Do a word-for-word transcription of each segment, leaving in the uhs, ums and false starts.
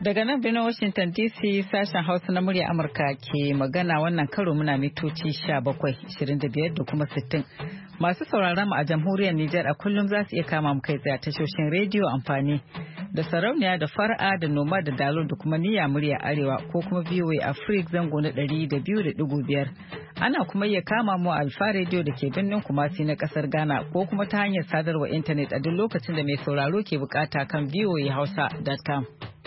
Daga nan birnin Washington D C sashen Hausa na murya Amurka ke magana wannan karo muna mitoci sha bakwai, ashirin da biyar da kuma sittin. Masu sauraron mu a jamhuriyar Nijar a kullum za su iya kama mu kai tsaye tashoshin rediyo amfani da sarauniya da fara'a da noma da dalo da kuma niyya murya arewa ko kuma V O A Africa zango na ɗari da biyu da ɗigo biyar. Ana kuma iya kama mu a Alfa Radio da ke birnin Kumasi na kasar Ghana ko kuma ta hanyar sadarwa intanet a duk lokacin da mai sauraro ke bukata kan v o a hausa dot com.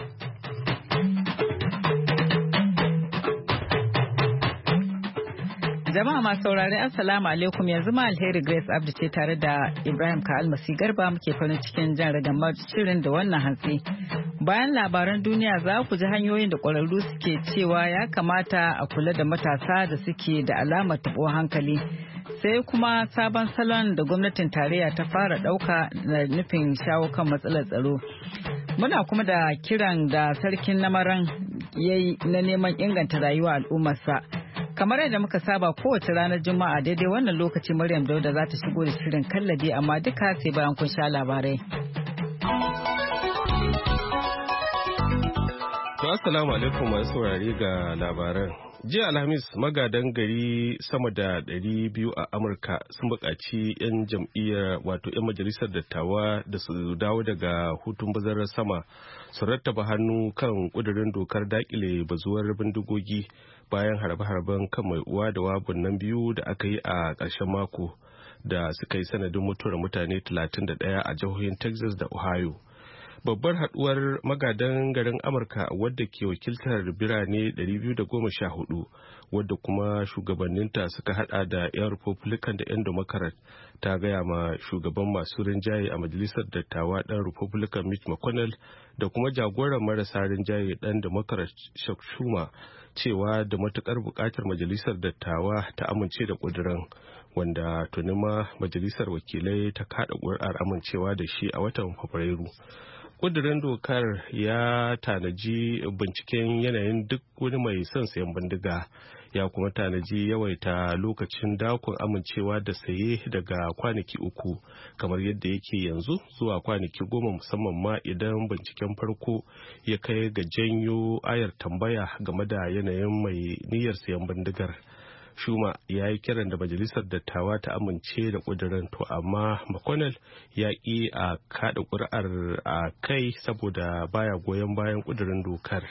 Jama'a masu saurare Assalamu alaikum, yanzu ma Alheri Grace Abdi ce tare da Ibrahim Ka'almasi Garba muke farin cikin jan ragamar shirin da wannan hantsi. Bayan labaran duniya za ku ji hanyoyin da ƙwararru suke cewa ya kamata a kula da matasa da suke da alamar taɓo hankali. Sai kuma sabon salon da gwamnatin tarayya ta fara ɗauka na nufin shawo kan matsalar tsaro. Muna kuma da kiran da sarkin namaran yayi na neman inganta rayuwa al'ummarsa. Kamar yadda muka saba kowace ranar Juma'a daidai wannan lokaci Maryam Dauda za ta shigo da shirin kallabi amma duka sai bayan kun sha labarai. To assalamu alaikum masu saurare ga labaran. Jiya Alhamis magadan gari sama da ɗari biyu a Amurka sun buƙaci 'yan jam'iyyar wato 'yan majalisar dattawa da su dawo daga hutun bazarar sama su rattaba hannu kan ƙudurin dokar daƙile bazuwar bindigogi bayan harbe-harben kan mai uwa da wabun nan biyu da aka yi a ƙarshen mako da suka yi sanadin mutuwar mutane talatin da ɗaya a jihohin Texas da Ohio. Babbar haduwar magadan garin Amurka wadda ke wakiltar birane ɗari biyu da goma sha hudu wadda kuma shugabanninta suka hada da 'yan Republican da 'yan Democrat ta gaya ma shugaban masu rinjaye a majalisar dattawa ɗan Republican Mitch McConnell da kuma jagoran marasa rinjaye ɗan Democrat Chuck Schumer cewa da matukar bukatar majalisar dattawa ta amince da ƙudurin wanda tuni ma majalisar wakilai ta kada ƙuri'ar amincewa da shi a watan Fabrairu. Ƙudurin dokar ya tanaji binciken yanayin duk wani mai son sayan bindiga ya kuma tanaji yawaita lokacin dakon amincewa da saye daga kwanaki uku kamar yadda yake yanzu zuwa kwanaki goma musamman ma idan binciken farko ya kai ga janyo ayar tambaya game da yanayin mai niyyar sayan bindigar. Shuma ya yi kiran da majalisar dattawa ta amince da ƙudurin to amma McConnell ya ƙi a kaɗa ƙuri'ar a kai saboda baya goyon bayan ƙudurin dokar.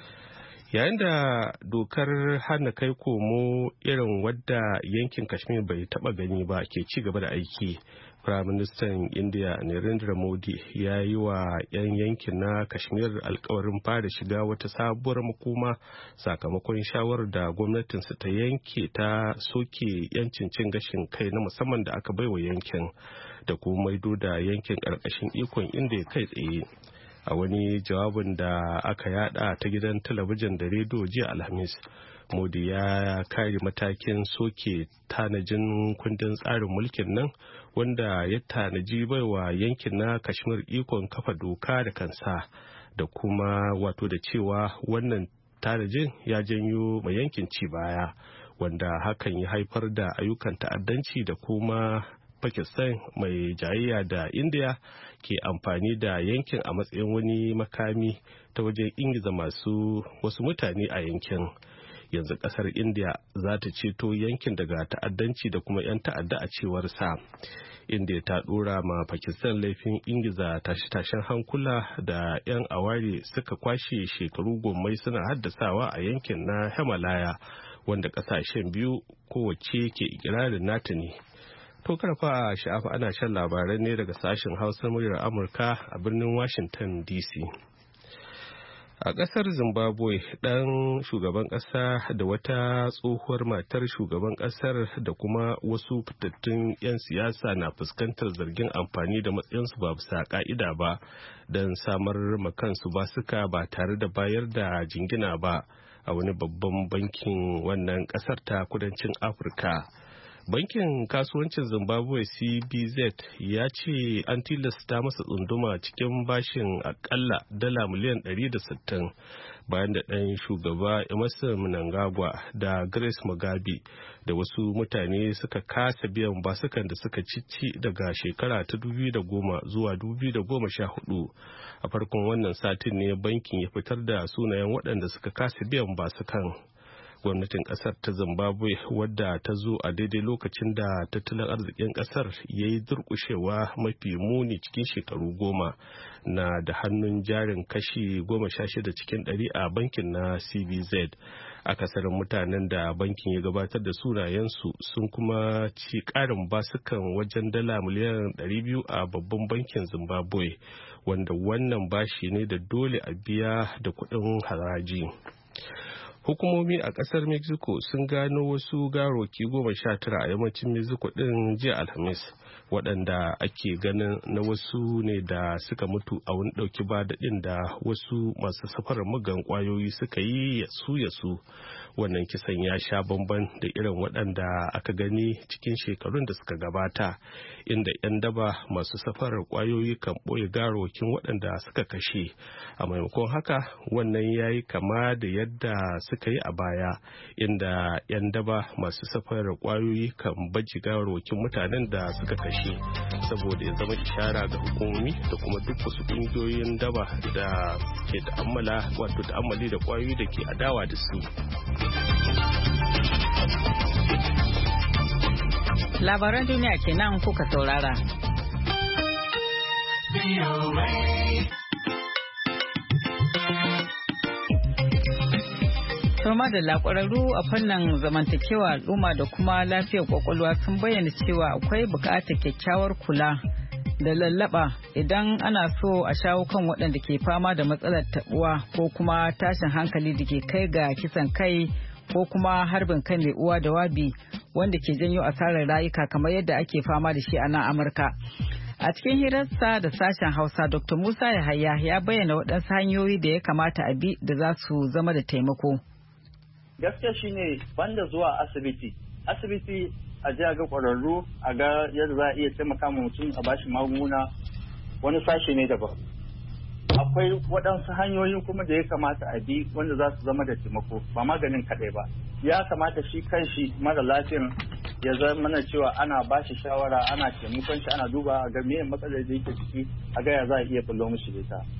Yayin da dokar hana kai komo irin wadda yankin Kashmir bai taɓa gani ba ke ci gaba da aiki, Firaministan India Narendra Modi ya yi wa 'yan yankin na Kashmir alkawarin fara shiga wata sabuwar makoma sakamakon shawarar da gwamnatinsa ta yanke ta soke yancin cin gashin kai na musamman da aka baiwa yankin da kuma maido da yankin ƙarƙashin ikon India kai tsaye. A wani jawabin da aka yada ta gidan talabijin da rediyo jiya Alhamis, Modi ya kare matakin soke tanajin kundin tsarin mulkin nan wanda ya tanaji baiwa yankin na Kashmir ikon kafa doka da kansa da kuma wato da cewa wannan tanajin ya janyo mai yankin ci baya wanda hakan ya haifar da ayyukan ta'addanci da kuma Pakistan mai jayayya da India ke amfani da yankin a matsayin wani makami ta wajen ingiza masu wasu mutane a yankin. Yanzu kasar India za ta ceto yankin daga ta'addanci da kuma 'yan ta'adda a cewar sa. India ta dora ma Pakistan laifin ingiza tashe-tashen hankula da 'yan aware suka kwashe shekaru gommai suna haddasawa a yankin na Himalaya wanda kasashen biyu kowace ke ikirarin nata ne. To karfa a sha'afa ana shan labarai ne daga sashen Hausa muryar Amurka a birnin Washington D C. A ƙasar Zimbabwe ɗan shugaban ƙasa da wata tsohuwar matar shugaban ƙasar da kuma wasu fitattun 'yan siyasa na fuskantar zargin amfani da matsayinsu ba bisa ƙa'ida ba don samar makansu basuka ba tare da bayar da jingina ba a wani babban bankin wannan ƙasar ta kudancin Afirka. Bankin kasuwancin Zimbabwe C B Z ya ce an tilasta masa tsunduma cikin bashin akalla dala miliyan ɗari da sittin bayan da ɗan shugaba Emmerson Mnangagwa da Grace Mugabe da wasu mutane suka kasa biyan basukan da suka cici daga shekara ta dubu biyu da goma zuwa dubu biyu da goma sha hudu. A farkon wannan satin ne bankin ya fitar da sunayen waɗanda suka kasa biyan basukan. Gwamnatin kasar ta Zimbabwe wadda ta zo a daidai lokacin da tattalin arzikin kasar ya yi durkushewa mafi muni cikin shekaru goma na da hannun jarin kashi goma sha shida cikin ɗari a bankin na C B Z. Akasarin mutanen da bankin ya gabatar da sunayensu sun kuma ci ƙarin basukan wajen dala miliyan ɗari biyu a babban bankin Zimbabwe, wanda wannan bashi ne da dole a biya da kuɗin haraji. Hukumomi a kasar Mexico sun gano wasu garoki goma sha tara a yammacin Mexico din jiya Alhamis, waɗanda ake ganin na wasu ne da suka mutu a wani ɗauki ba daɗin da wasu masu safarar mugan ƙwayoyi suka yi yasu yasu. Wannan kisan ya sha bamban da irin waɗanda aka gani cikin shekarun da suka gabata, inda 'yan daba masu safarar ƙwayoyi kan ɓoye garokin waɗanda suka kashe. A maimakon haka, wannan ya yi kama da yadda suka yi a baya, inda 'yan daba masu safarar ƙwayoyi kan baji garokin mutanen da suka kashe saboda ya zama ishara ga hukumomi da kuma duk wasu ƙungiyoyin daba da ke ta'ammala wato ta'ammali da ƙwayoyi da ke adawa da su. Labaran duniya kenan kuka saurara. Soma da lakwararru a fannin zamantakewa al'umma da kuma lafiyar kwakwalwa sun bayyana cewa akwai bukatar kyakkyawar kula da lallaba idan ana so a shawo kan waɗanda ke fama da matsalar tabuwa ko kuma tashin hankali da ke kai ga kisan kai ko kuma harbin kan mai uwa da wabi wanda ke janyo asarar rayuka kamar yadda ake fama da shi a nan Amurka. A cikin hirarsa da sashen Hausa, Doctor Musa Yahaya ya bayyana waɗansu hanyoyi da ya kamata a bi da za su zama da taimako. Gaskiya shine banda zuwa asibiti. Asibiti a je a ga ƙwararru, a ga yadda za a iya taimaka ma mutum a bashi magunguna, wani sashe ne daban. Akwai waɗansu hanyoyi kuma da ya kamata a bi wanda za su zama da taimako, ba maganin kaɗai ba. Ya kamata shi kanshi mara lafiyan ya zama na cewa ana ba shi shawara, ana taimakon shi, ana duba a ga meye matsalar da yake ciki, a ga ya za a iya bullo mishi da ita.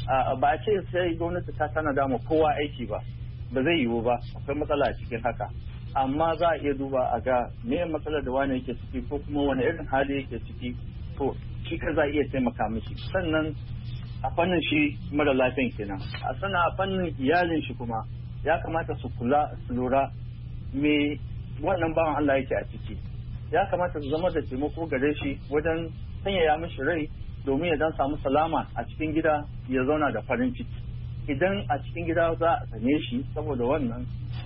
Ba a ce sai gwamnati ta tanada ma kowa aiki ba, ba zai yiwu ba, akwai matsala a cikin haka. Amma za a iya duba a ga meye matsalar da wani yake ciki ko kuma wani irin hali yake ciki, to shi ka za a iya taimaka mishi. Sannan a fannin shi mara lafiyan kenan, a sana a fannin iyalin shi kuma ya kamata su kula su lura me wannan bawan Allah yake a ciki. Ya kamata su zama da taimako gare shi wajen sanyaya mishi rai domin ya dan samu salama a cikin gida, ya zauna da farin ciki. Idan a cikin gida za a sane shi saboda wannan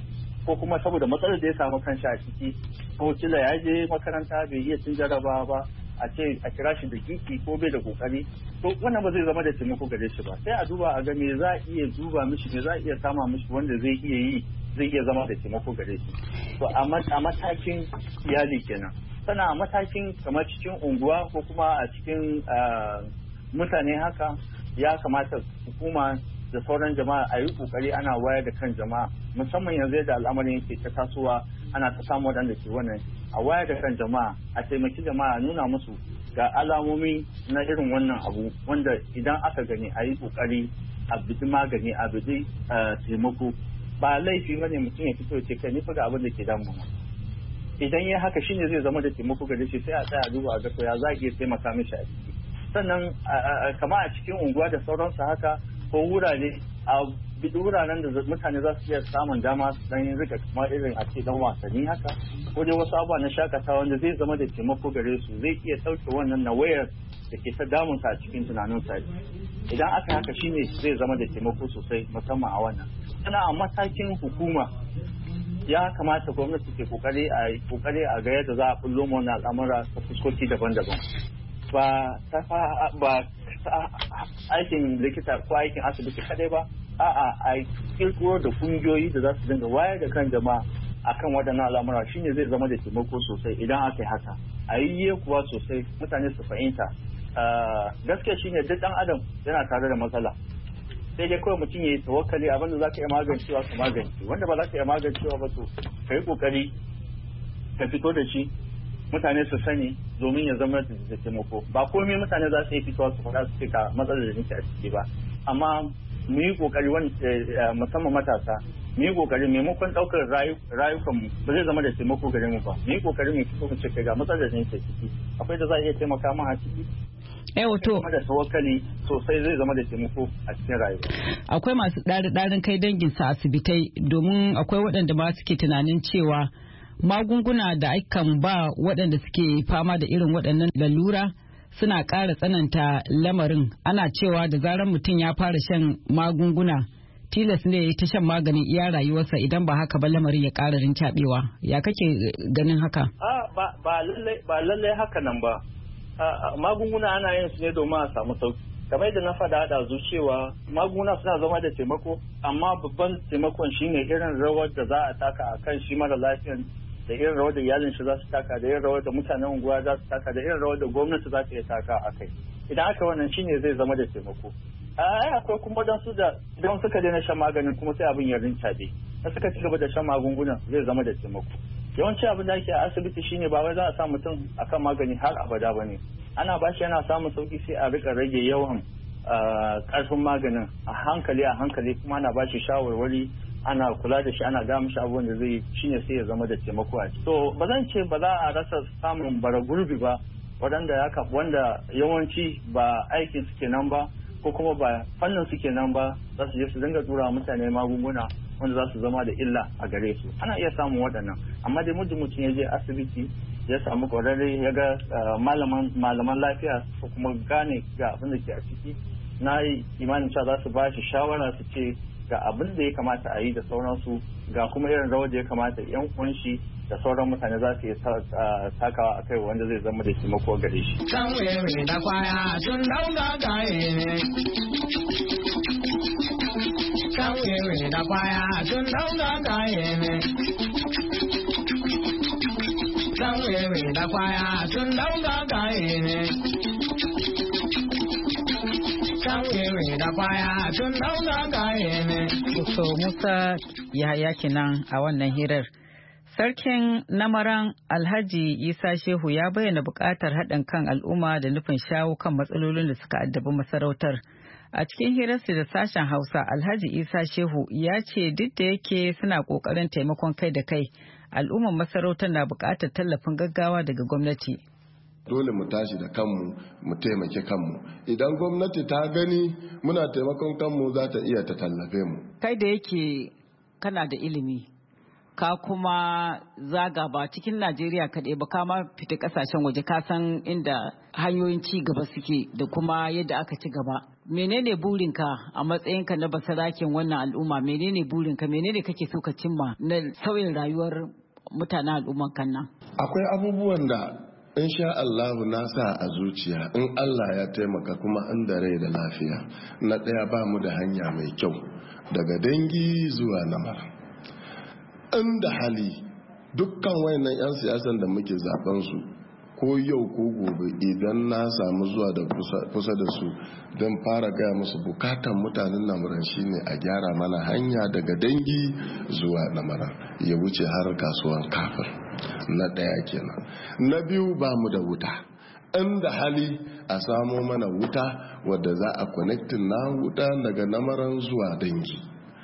ko kuma saboda matsalar da ya samu kanshi a ciki, ko kila ya je makaranta bai iya cin jarabawa ba, a ce a kira shi da kiki ko bai da kokari, to wannan ba zai zama da taimako gare shi ba. Sai a duba a ga me za a iya duba mishi, me za a iya sama mishi wanda zai iya yi, zai iya zama da taimako gare shi. To a matakin iyali kenan. Sana a matakin kamar cikin unguwa ko kuma a cikin mutane haka, ya kamata hukuma da sauran jama'a a yi kokari ana wayar da kan jama'a, musamman yanzu yadda al'amarin yake ta tasowa, ana ta samu waɗanda ke wannan, a wayar da kan jama'a, a taimaki jama'a, nuna musu ga alamomi na irin wannan abu wanda idan aka gani a yi kokari a bidi magani, a bidi taimako. Ba laifi bane mutum ya fito ce kai ni fa ga abin da ke damuna. Idan ya haka shine zai zama da taimako gare shi, sai a tsaya duba a ga to ya za a iya taimaka mishi a ciki. Sannan kama a cikin unguwa da sauransu haka, ko wurare a bidi wuraren da mutane za su iya samun dama su dan rika kamar irin a ce dan wasanni haka, ko dai wasu abubuwa na shakatawa wanda zai zama da taimako gare su, zai iya sauke wannan nawayar da ke ta damunsa a cikin tunaninsa. Idan aka haka shine zai zama da taimako sosai, musamman a wannan. Ana a matakin hukuma ya kamata gwamnati ke kokari a kokari a ga yadda za a bullo mu wannan al'amura ta fuskoki daban-daban. Ba ta ba aikin likita ko aikin asibiti kadai ba, a'a a kirkiro da kungiyoyi da za su dinga wayar da kan jama'a akan waɗannan al'amura shine zai zama da taimako sosai idan aka yi haka a yi kuwa sosai mutane su fahimta gaskiya shine duk ɗan adam yana tare da matsala sai dai kawai mutum ya yi tawakkali abinda za ka iya magancewa ka magance wanda ba za ka iya magancewa ba to ka yi kokari ka fito da shi mutane su sani domin ya zama da taimako ba komai mutane za su yi fitowa su faɗa su ce ka matsalar da nake a ciki ba amma mu yi kokari musamman matasa mu yi kokari maimakon ɗaukar rayukan mu ba zai zama da taimako gare mu ba mu yi kokari mu fito mu ce kai ga matsalar da nake ciki akwai da za a iya taimaka mu a ciki Eh wato da tawakkali sosai zai zama da taimako a cikin rayuwa. Akwai masu ɗari-ɗarin kai dangin sa asibitai domin akwai waɗanda ba suke tunanin cewa magunguna da akan ba waɗanda suke fama da irin waɗannan lalura suna ƙara tsananta lamarin. Ana cewa da zarar mutum ya fara shan magunguna tilas ne ya ta shan maganin iya rayuwarsa idan ba haka ba lamarin ya ƙara rincaɓewa. Ya kake ganin haka? Ba lallai haka nan ba. Magunguna ana yin su ne domin a samu sauki kamar yadda na faɗa da cewa magunguna suna zama da taimako amma babban taimakon shine irin rawar da za a taka a kan shi mara lafiyan da irin rawar da iyalin shi za su taka da irin rawar da mutanen unguwa za su taka da irin rawar da gwamnati za ta iya taka a kai idan aka wannan shine zai zama da taimako ai akwai kuma dan su da idan suka daina shan maganin kuma sai abin ya rincaɓe da suka ci gaba da shan magungunan zai zama da taimako yawanci abin da ake a asibiti shine ba wai za a sa mutum akan magani har abada ba ne ana ba shi yana samun sauki sai a rika rage yawan karfin maganin a hankali a hankali kuma ana ba shi shawarwari ana kula da shi ana ga mishi abubuwan da zai shine sai ya zama da taimako a ciki to ba zan ce ba za a rasa samun bara gurbi ba waɗanda ya kafa wanda yawanci ba aikin su kenan ba ko kuma ba fannin su kenan ba za su je su dinga tura mutane magunguna wanda za su zama da illa a gare su ana iya samun waɗannan amma dai muddin mutum ya je asibiti ya samu kwararre ya ga malaman lafiya ko kuma gane ga abin da ke a ciki na yi imanin cewa za su ba shi shawara su ce ga abin da ya kamata a yi da sauransu ga kuma irin rawar da ya kamata yan kunshi da sauran mutane za su yi takawa a kai wanda zai zama da taimako gare shi. Sauye da kwaya sun dauga gaye ne. Sauye da kwaya sun dauga gaye ne. Sauye da kwaya sun dauga gaye ne. So Musa Yahaya kenan a wannan hirar. Sarkin Namaran Alhaji Isa Shehu ya bayyana buƙatar haɗin kan al'umma da nufin shawo kan matsalolin da suka addabi masarautar. A cikin hirarsa da sashen Hausa, Alhaji Isa Shehu ya ce duk da yake suna ƙoƙarin taimakon kai da kai, al'ummar masarautar na buƙatar tallafin gaggawa daga gwamnati. Dole mu tashi da kanmu mu taimake kanmu. Idan gwamnati ta gani muna taimakon kanmu za ta iya ta tallafe mu. Kai da yake kana da ilimi, ka kuma zaga ba cikin Najeriya kaɗai ba kama fita ƙasashen waje ka san inda hanyoyin ci gaba suke da kuma yadda aka ci gaba. Menene burinka a matsayinka na basarakin wannan al'umma? Menene burinka? Menene kake so ka cimma na sauyin rayuwar mutanen al'umman kan nan? Akwai abubuwan da insha Allah na sa a zuciya in Allah ya taimaka kuma inda rai da lafiya. Na ɗaya ba mu da hanya mai kyau daga dangi zuwa namara. Inda hali dukkan wayannan 'yan siyasan da muke zaben su ko yau ko gobe idan na samu zuwa da kusa da su don fara gaya musu bukatan mutanen namuran shine a gyara mana hanya daga dangi zuwa namara ya wuce har kasuwan kafir. Na ɗaya kenan. Na biyu ba mu da wuta. Inda hali a samo mana wuta wadda za a connectin na wuta daga namaran zuwa dangi.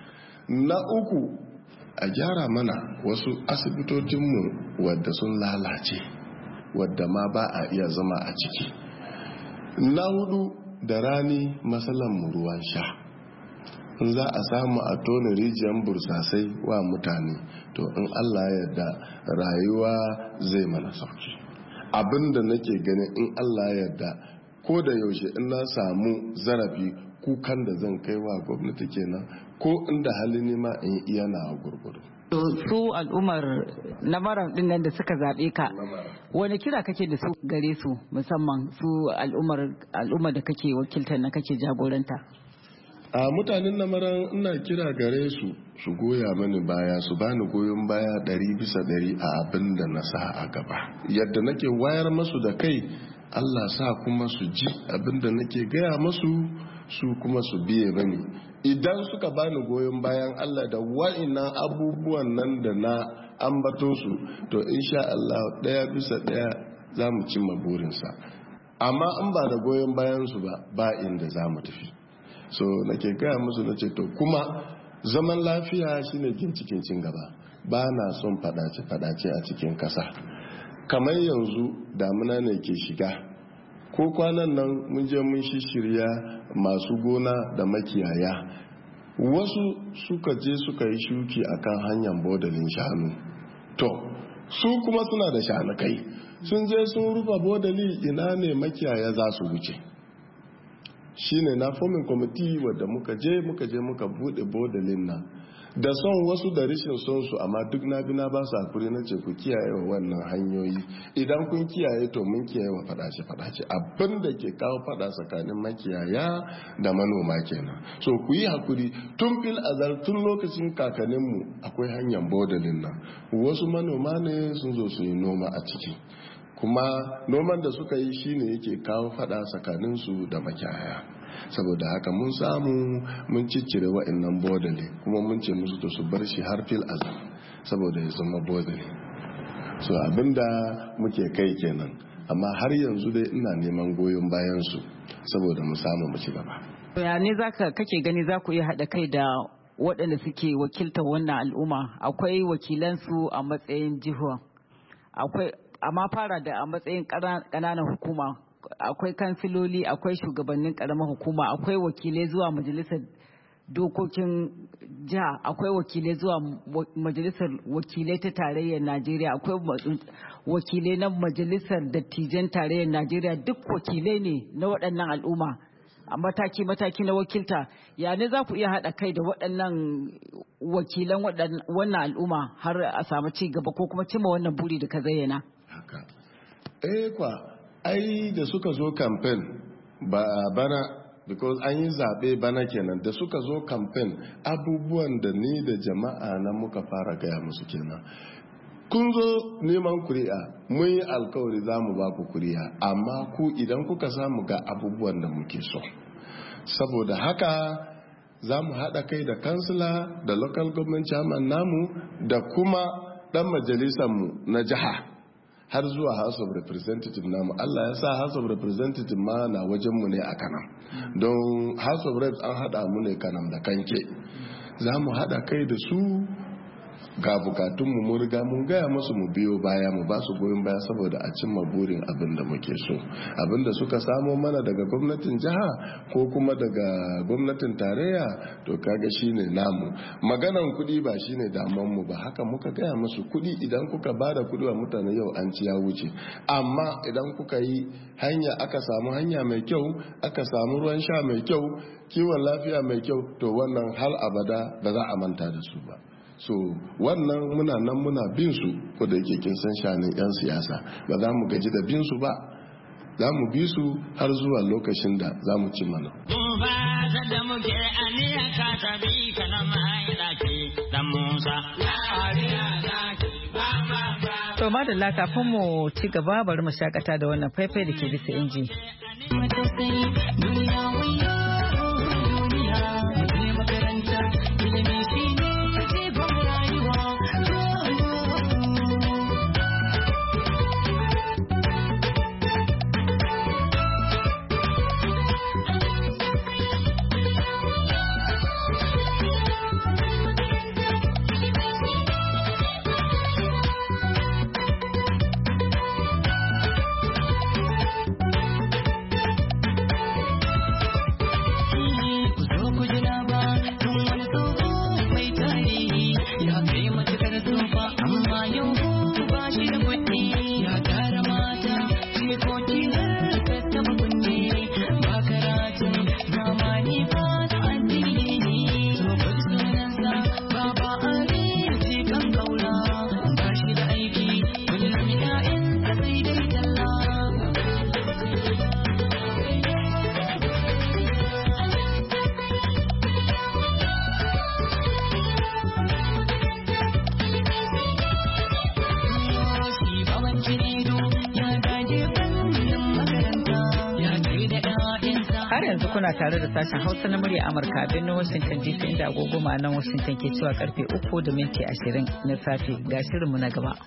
Na uku a gyara mana wasu asibitocinmu wadda sun lalace wadda ma ba a iya zama a ciki. Na hudu da rani matsalan ruwan sha. In za a samu a tona rijiyar bursasai wa mutane to in Allah ya yarda rayuwa zai mana sauki. Abinda nake ganin in Allah ya yarda ko da yaushe in na samu zarafi kukan da zan kai wa gwamnati kenan ko inda hali ne ma in iya na gurgudu. Su al'ummar namaran din nan da suka zaɓe ka wani kira kake da su gare su musamman su al'ummar al'ummar da kake wakiltar na kake jagoranta? a mutanen namaran ina kira gare su su goya mani baya su bani goyon baya ɗari bisa ɗari a abin da na sa a gaba yadda nake wayar masu da kai Allah sa kuma su ji abin da nake gaya masu su kuma su biye mani idan suka bani goyon bayan Allah da wa'innan abubuwan nan da na ambato su to insha Allah ɗaya bisa ɗaya za mu cimma burinsa amma in ba da goyon bayan su ba ba inda za mu tafi so nake gaya musu na ce to kuma zaman lafiya shine ginshikin cin gaba ba na son fadace-fadace a cikin kasa kamar yanzu damuna ne ke shiga ko kwanan nan mun je mun shirya masu gona da makiyaya wasu suka je suka yi shuki akan hanyar bodalin shanu to su kuma suna da shanukai sun je sun rufe bodali ina ne makiyaya za su wuce shine na fomin kwamiti wadda muka je muka je muka bude bodalin nan da son wasu da rishin son su amma duk na bi na ba su hakuri na ce ku kiyaye wa wannan hanyoyi idan kun kiyaye to mun kiyaye wa fadace fadace abin da ke kawo fada tsakanin makiyaya da manoma kenan so ku yi hakuri tun fil azal tun lokacin kakanninmu akwai hanyar bodalin nan wasu manoma ne sun zo su yi noma a ciki kuma noman da suka yi shine yake kawo fada tsakaninsu da makiyaya saboda haka mun samu mun ciccire wa'annan bodale kuma mun ce musu to su bar shi har fil azal saboda ya zama bodale so abinda muke kai kenan amma har yanzu dai ina neman goyon bayan su saboda mu samu mu ci gaba ya ne zaka kake gani za ku iya hada kai da waɗanda suke wakiltar wannan al'umma akwai wakilansu a matsayin jiha akwai amma fara da a matsayin ƙananan hukuma akwai kansiloli akwai shugabannin ƙaramar hukuma akwai wakilai zuwa majalisar dokokin jiha akwai wakilai zuwa majalisar wakilai ta tarayyar najeriya akwai wakilai na majalisar dattijan tarayyar najeriya duk wakilai ne na waɗannan al'umma a mataki-mataki na wakilta ya ne za ku iya haɗa kai da waɗannan wakilan wannan al'umma har a samu ci gaba ko kuma cimma wannan buri da ka zayyana haka eh kwa ai da suka zo campaign ba bana because an yi zaɓe bana kenan da suka zo campaign abubuwan da ni da jama'a na muka fara gaya musu kenan kun zo neman kuri'a mun yi alkawari za mu ba ku kuri'a amma ku idan kuka samu ga abubuwan da muke so saboda haka za mu haɗa kai da kansila da local government chairman namu da kuma ɗan majalisarmu na jiha har zuwa house of representative namu Allah ya sa house of representative ma na wajenmu ne a kanam don house of reps an haɗa mu ne kanam da kanke za mu haɗa kai da su ga bukatunmu mun riga mun gaya musu mu biyo baya mu ba su goyon baya saboda a cimma burin abin da muke so abin da suka samo mana daga gwamnatin jiha ko kuma daga gwamnatin tarayya to kaga shine namu maganan kuɗi ba shine daman mu ba haka muka gaya musu kuɗi idan kuka bada kuɗi wa mutane yau an ci ya wuce amma idan kuka yi hanya aka samu hanya mai kyau aka samu ruwan sha mai kyau kiwon lafiya mai kyau to wannan hal abada ba za a manta da su ba so wannan muna nan muna bin su ko da yake kin san shanin yan siyasa ba za mu gaji da bin su ba za mu bi su har zuwa lokacin da za mu ci mana to madalla kafin mu ci gaba bari mu shakata da wannan faifai da ke bisa inji yanzu kuna tare da sashen Hausa na murya Amurka a birnin Washington D C inda agogo nan Washington ke cewa karfe uku da minti ashirin na safe ga shirinmu na gaba.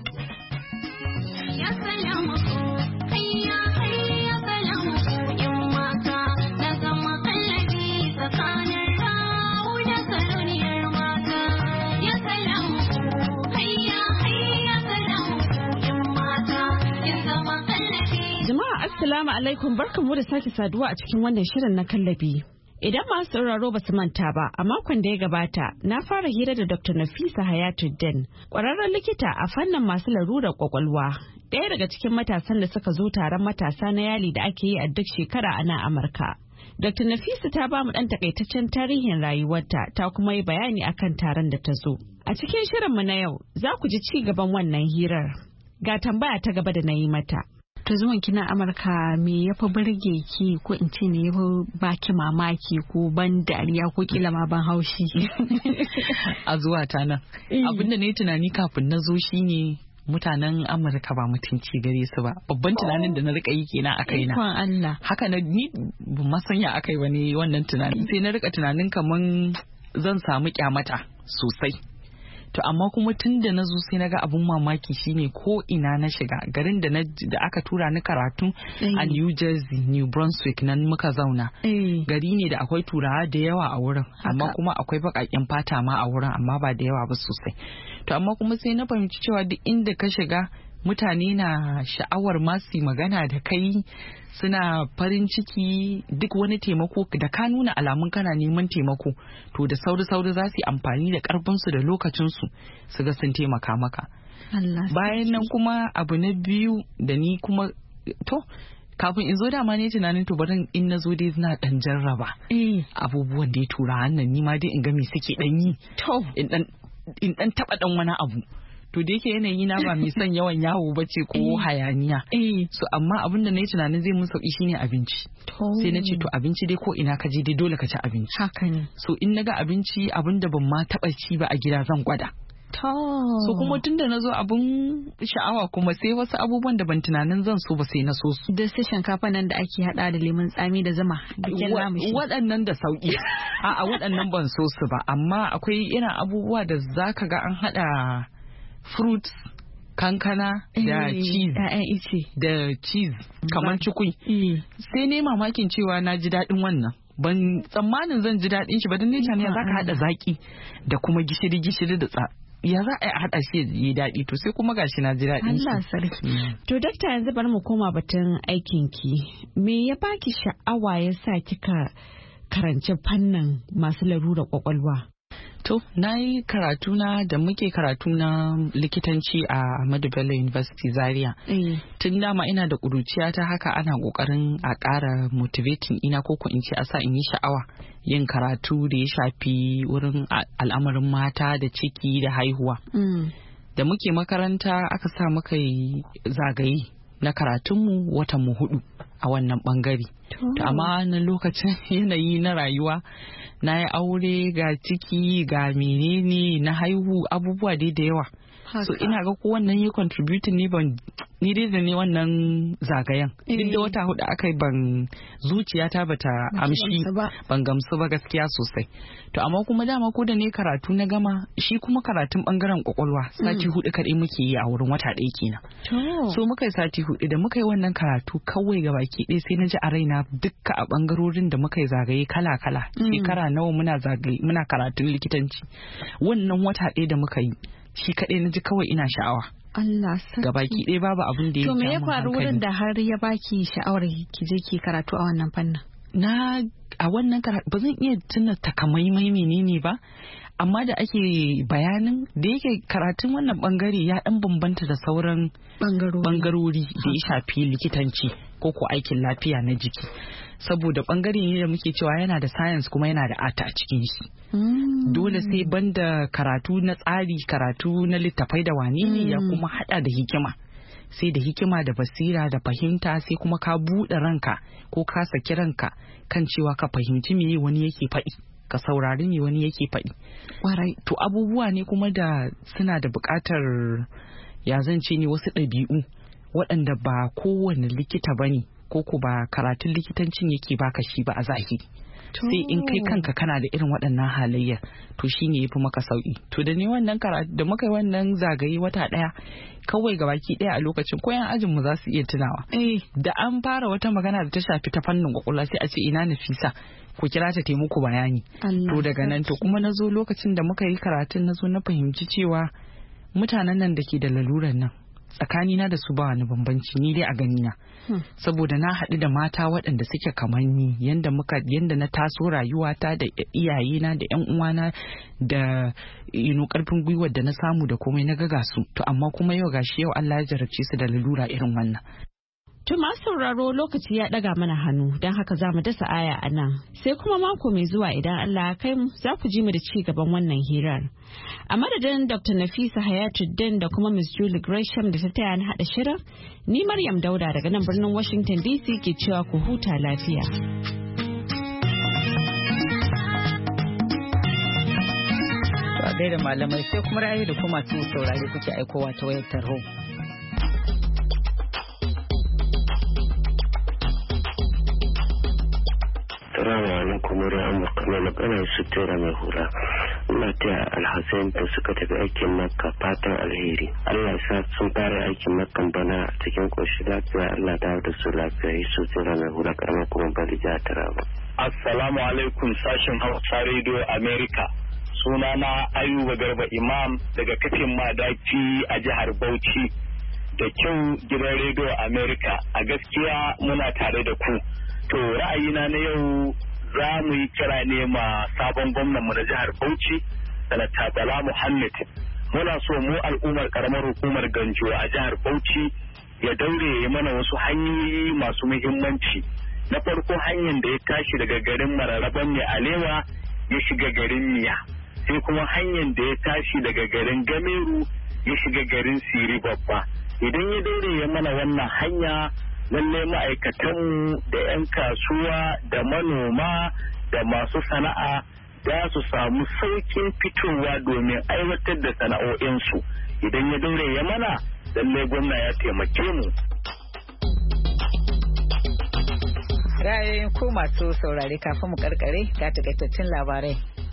Assalamu alaikum, barkanmu da sake saduwa a cikin wannan shirin na kallabi. Idan masu sauraro ba su manta ba, a makon da ya gabata na fara hira da Doctor Nafisa Hayatuddin, ƙwararren likita a fannin masu larurar kwakwalwa. Ɗaya daga cikin matasan da suka zo taron matasa na yali da ake yi a duk shekara a nan Amurka. Doctor Nafisa ta ba mu ɗan takaitaccen tarihin rayuwarta ta kuma yi bayani akan taron da ta zo. A cikin shirinmu na yau za ku ji ci gaban wannan hirar. Ga tambaya ta gaba da na yi mata. To zuwan kina Amurka me ya fi burge ki ko in ce me ya fi baki mamaki ko ban dariya ko kila ma ban haushi a zuwa ta nan? Abinda ne tunani kafin na zo shine mutanen Amurka ba mutunci gare su ba. Babban tunanin da na rika yi kenan a kaina. Ikon Allah. Haka na ni ban masanya akai wani wannan tunanin. Sai na rika tunanin kaman zan samu kyamata sosai. To amma kuma tun da na zo sai na ga abun mamaki shine ko ina na shiga garin da da aka tura ni karatu a New Jersey, New Brunswick nan muka zauna. Gari ne da akwai turawa da yawa a wurin amma kuma akwai baƙaƙen fata ma a wurin amma ba da yawa ba sosai. To amma kuma sai na fahimci cewa duk inda ka shiga mutane na sha'awar masu magana da kai, suna farin ciki, duk wani taimako da ka nuna alamun kana neman taimako to da sauri-sauri za su yi amfani da karfinsu da lokacinsu su ga sun taimaka maka. Bayan nan kuma abu na biyu da ni kuma to kafin in zo dama ne tunanin to barin in na zo dai na dan jarraba abubuwan da ya tura hannan ni ma dai in ga me suke dan yi in dan in dan taba dan wani abu. To da yake yanayi na ba mai son yawan yawo bace ko hayaniya. So amma abin da na yi tunanin zai mun sauki shine abinci. Sai na ce to abinci dai ko ina ka je dai dole ka ci abinci. Haka ne. So in naga abinci abin da ban ma taba ci ba a gida zan gwada. So kuma tunda na zo abun sha'awa kuma sai wasu abubuwan da ban tunanin zan so ba sai na so su. Da su shinkafa nan da ake hada da lemun tsami da zuma. Waɗannan da sauki. A'a waɗannan ban so su ba amma akwai irin abubuwa da zaka ga an hada fruits, kankana da cheese da cheese kamar cikui. Sai ne mamakin cewa na ji daɗin wannan. Ban tsammanin zan ji daɗin shi ba don nesa ne za ka haɗa zaki da kuma gishiri-gishiri da tsa. Ya za a yi haɗa shi yi daɗi to sai kuma gashi na ji daɗin shi. Allah sarki. To dakta yanzu bari mu koma batun aikin ki. Me ya baki sha'awa ya sa kika karanci fannin masu larurar kwakwalwa? To, na yi karatu na da muke karatu na likitanci a Ahmadu Bello University Zaria. Mm. Tun dama ina da ƙuruciya ta haka ana ƙoƙarin a ƙara motivating ina ko in ce a sa in yi sha'awa yin karatu da ya shafi wurin al'amarin mata da ciki da haihuwa. Mm. Da muke makaranta aka sa muka yi zagaye na karatunmu watan mu hudu a wannan bangare. To amma na lokacin yanayi na rayuwa na yi aure ga ciki ga menene na haihu abubuwa dai da yawa. So ina ga ko wannan yi contributing ne ban ni dai da ne wannan zagayen. Duk da wata hudu aka yi ban zuciyata bata amshi ban gamsu ba gaskiya sosai. To amma kuma dama ko da ne karatu na gama shi kuma karatun bangaren kwakwalwa sati hudu kadai muke yi a wurin wata ɗaya kenan. So muka yi sati hudu da muka yi wannan karatu kawai ga baki ɗaya sai na ji a raina dukka a bangarorin da muka yi zagaye kala kala. Shekara nawa muna zagaye muna karatun likitanci. Wannan wata ɗaya da muka yi shi kaɗai na ji kawai ina sha'awa. Allah sarki. Gabaki ɗaya babu abin da ya To me ya faru wurin da har ya baki sha'awar ki je ki karatu a wannan fannin? Na a wannan karatu ba zan iya tuna takamaimai menene ba amma da ake bayanin da yake karatun wannan bangare ya dan bambanta da sauran bangarori da ya shafi likitanci ko ko aikin lafiya na jiki saboda bangare ne da muke cewa yana da science kuma yana da art a cikin shi. Mm. Dole sai banda karatu na tsari karatu na littafai da wane ne mm. ya kuma hada da hikima sai da hikima da basira da fahimta sai kuma ka buɗe ranka ko ka saki ranka kan cewa ka fahimci me wani yake faɗi ka saurari me wani yake faɗi. Warai to abubuwa ne kuma da suna da buƙatar ya zance ne wasu ɗabi'u waɗanda ba kowane likita bane ko ko ba karatun likitancin yake baka shi ba a zahiri. Sai in kai kanka kana da irin waɗannan halayya to shine yafi maka sauki. To da ne wannan karatu da muka yi wannan zagaye wata daya kawai gabaki daya a lokacin koyan ajin mu za su iya tunawa. Eh da an fara wata magana da ta shafi ta fannin kwakwalwa sai a ce ina Nafisa ku kira ta taimako bayani. To daga nan to kuma nazo lokacin da muka yi karatun nazo na fahimci cewa mutanen nan da ke da laluran nan tsakanina da su ba wani bambanci ni dai a ganina hmm. saboda na haɗu da mata waɗanda suke kamar ni yanda muka yanda na taso rayuwata da iyayena da ƴan uwana da ino karfin gwiwar da na samu da komai na gaga su to amma kuma yau gashi yau Allah ya jarabce su da lalura irin wannan. To masu sauraro lokaci ya ɗaga mana hannu don haka za mu dasa aya a nan sai kuma mako mai zuwa idan Allah ya kai mu za ku ji mu da ci gaban wannan hirar. A madadin Doctor Nafisa Hayatuddin da kuma Miss Julie Gresham da ta taya ni haɗa shirin, ni Maryam Dauda daga nan birnin Washington D C ke cewa ku huta lafiya. To a gaida malamai sai kuma ra'ayi da kuma masu saurari kuke aikowa ta wayar tarho. Assalamu alaikum wa Amurka mai magana su tura mai hula. Ina taya Alhassan da suka tafi aikin Makka fatan alheri. Allah sa sun fara aikin Makka bana a cikin koshi lafiya Allah dawo da su lafiya su tura mai hula karamar kuma bari jihar Taraba. Assalamu alaikum sashen Hausa Radio America. Sunana Ayuba Garba Imam daga kafin Madaki a jihar Bauchi. Da kyau gidan Radio America a gaskiya muna tare da ku. To ra'ayina na yau za mu yi kira ne ma sabon gwamnanmu na jihar Bauchi, Sanata Bala Muhammad. Muna so mu al'ummar karamar hukumar Ganjo a jihar Bauchi ya daure ya mana wasu hanyoyi masu muhimmanci. Na farko hanyar da ya tashi daga garin Mararaban Mai Alewa ya shiga garin Miya. Sai kuma hanyar da ya tashi daga garin Gameru ya shiga garin Siri Babba. Idan ya daure ya mana wannan hanya lallai ma'aikatanmu da 'yan kasuwa da manoma da masu sana'a za su samu saukin fitowa domin aiwatar da sana'o'insu. Idan ya daure ya mana lallai gwamna ya taimake mu. Ra'ayoyin ku masu saurare kafin mu karkare ga takaitaccen labarai.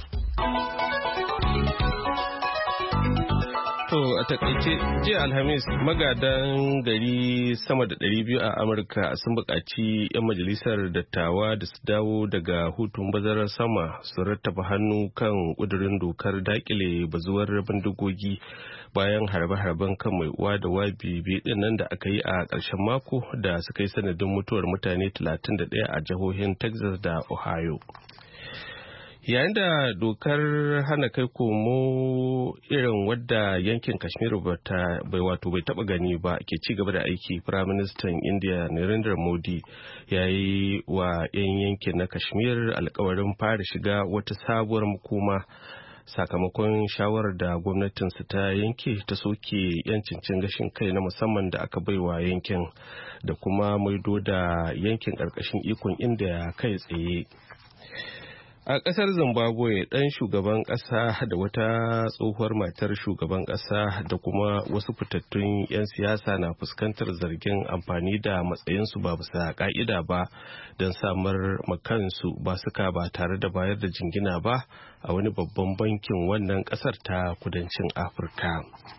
To a takaice jiya Alhamis magadan gari sama da ɗari biyu a Amurka sun buƙaci 'yan majalisar dattawa da su dawo daga hutun bazarar sama su rattaba hannu kan ƙudurin dokar dakile bazuwar bindigogi bayan harbe-harben kan mai uwa da wabi ɗin nan da aka yi a ƙarshen mako da suka yi sanadin mutuwar mutane talatin da ɗaya a jihohin Texas da Ohio. Yayin da dokar hana kai komo irin wadda yankin Kashmir bai wato bai taba gani ba ke ci gaba da aiki, Firaministan India Narendra Modi ya yi wa 'yan yankin na Kashmir alkawarin fara shiga wata sabuwar makoma sakamakon shawarar da gwamnatinsu ta yanke ta soke yancin cin gashin kai na musamman da aka baiwa yankin da kuma maido da yankin ƙarƙashin ikon India kai tsaye. A ƙasar Zimbabwe ɗan shugaban ƙasa da wata tsohuwar matar shugaban ƙasa da kuma wasu fitattun 'yan siyasa na fuskantar zargin amfani da matsayinsu ba bisa ƙa'ida ba don samar makansu ba suka ba tare da bayar da jingina ba a wani babban bankin wannan ƙasar ta kudancin Afirka.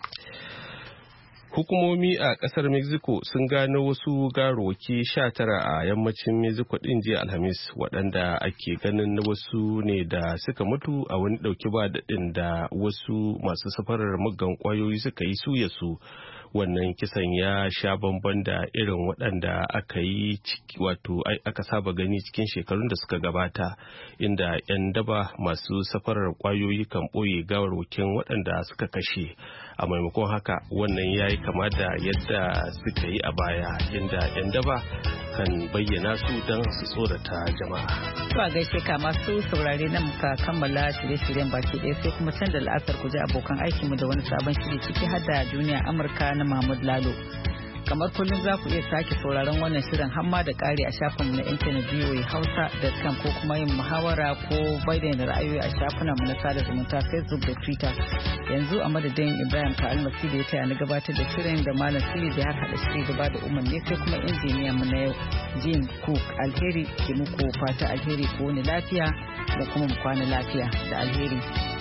Hukumomi a kasar Mexico sun gano wasu garoki sha tara a yammacin Mexico din jiya Alhamis waɗanda ake ganin na wasu ne da suka mutu a wani ɗauki ba daɗin da wasu masu safarar muggan ƙwayoyi suka yi suya su. Wannan kisan ya sha bamban da irin waɗanda aka yi wato aka saba gani cikin shekarun da suka gabata inda 'yan daba masu safarar ƙwayoyi kan ɓoye gawarwakin waɗanda suka kashe. A maimakon haka wannan ya yi kama da yadda suka yi a baya inda 'yan daba kan bayyana su don su tsorata jama'a. To a gaishe ka masu saurare na muka kammala shirye-shiryen baki ɗaya sai kuma can da la'asar ku ji abokan aikinmu da wani sabon shiri ciki har da duniya Amurka na Mahmud Lalo. kamar kullum za ku iya sake sauraron wannan shirin hamma da ƙari a shafinmu na intanet voa hausa dot com ko kuma yin muhawara ko bayyana ra'ayoyi a shafinanmu na sada zumunta facebook da twitter. Yanzu a madadin Ibrahim ka almasi da ya taya na gabatar da shirin da malam sili da har hada shiri gaba da umarni sai kuma injiniyan mu na yau Jim Cook. Alheri ke muku fata alheri ko wani lafiya da kuma mu kwana lafiya da alheri.